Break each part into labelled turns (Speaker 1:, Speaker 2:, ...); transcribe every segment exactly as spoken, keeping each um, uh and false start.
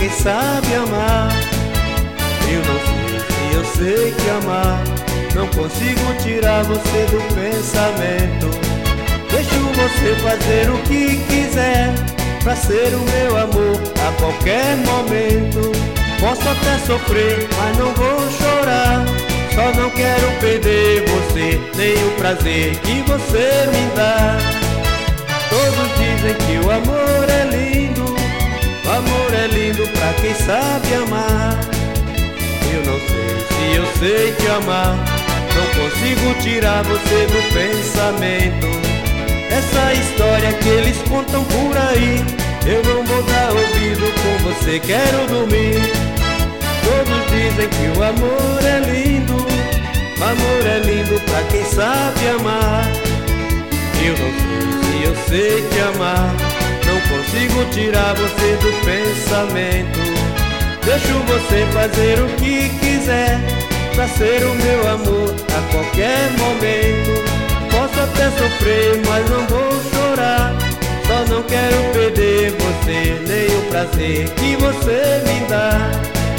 Speaker 1: quem sabe amar. Eu não sei se eu sei te amar, não consigo tirar você do pensamento. Deixo você fazer o que quiser, pra ser o meu amor a qualquer momento. Posso até sofrer, mas não vou chorar. Só não quero perder você, nem o prazer que você me dá. Todos dizem que o amor é lindo, o amor é lindo pra quem sabe amar. Eu não sei se eu sei te amar, não consigo tirar você do pensamento. Essa história que eles contam por aí, eu não vou dar ouvido, com você quero dormir. Todos dizem que o amor é lindo, o amor é lindo pra quem sabe amar. Eu não sei se eu sei te amar, não consigo tirar você do pensamento. Deixo você fazer o que quiser, pra ser o meu amor a qualquer momento. Posso até sofrer, mas não vou chorar. Só não quero perder você, nem o prazer que você me dá.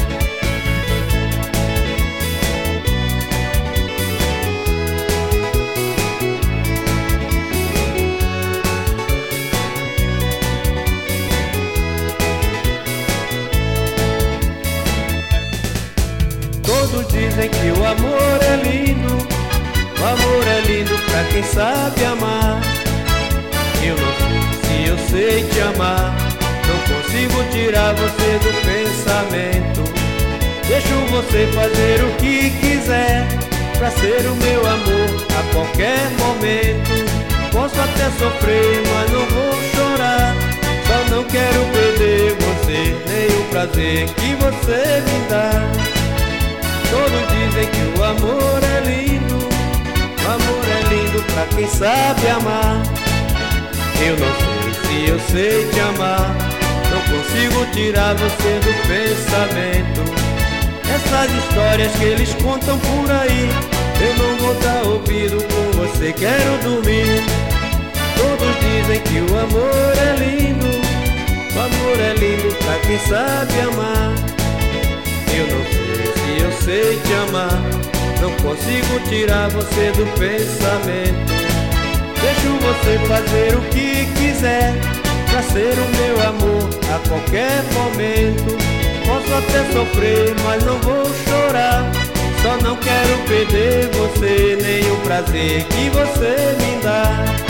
Speaker 1: Todos dizem que o amor é lindo, o amor é lindo pra quem sabe amar. Eu não sei se eu sei te amar, não consigo tirar você do pensamento. Deixo você fazer o que quiser, pra ser o meu amor a qualquer momento. Posso até sofrer, mas não vou chorar. Só não quero perder você, nem o prazer que você me dá. Todos dizem que o amor é lindo, o amor é lindo pra quem sabe amar. Eu não sei se eu sei te amar, não consigo tirar você do pensamento. Essas histórias que eles contam por aí, eu não vou dar ouvido, com você quero dormir. Todos dizem que o amor é lindo, o amor é lindo pra quem sabe amar. Eu não sei se eu sei te amar, não consigo tirar você do pensamento. Deixo você fazer o que quiser, pra ser o meu amor a qualquer momento. Posso até sofrer, mas não vou chorar. Só não quero perder você, nem o prazer que você me dá.